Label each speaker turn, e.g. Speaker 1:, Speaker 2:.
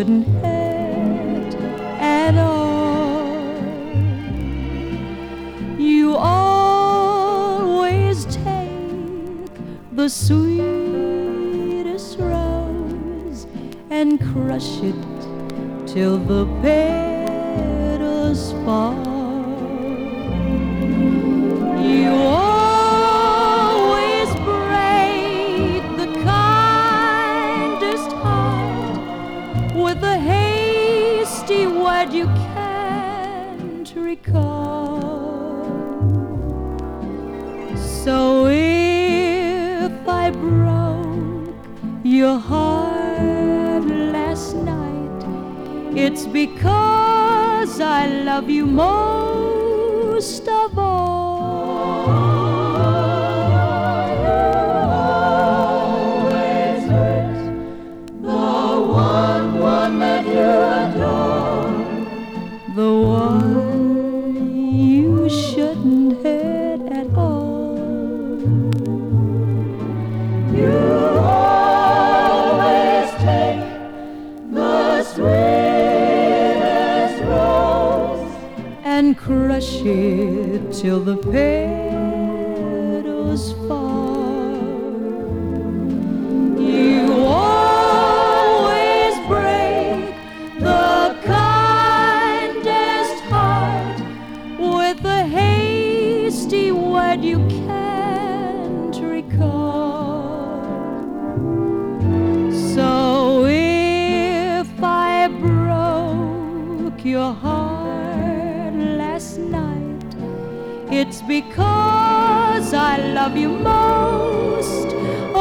Speaker 1: shouldn't hurt at all. You always take the sweetest rose and crush it till the petals fall. You always break the kindest heart with a hasty word you can't recall. So if I broke your heart last night, it's because I love you most of all. The one you shouldn't hurt at all. You always take the sweetest rose and crush it till the petals fall. You always break the with a hasty word you can't recall. So if I broke your heart last night, it's because I love you most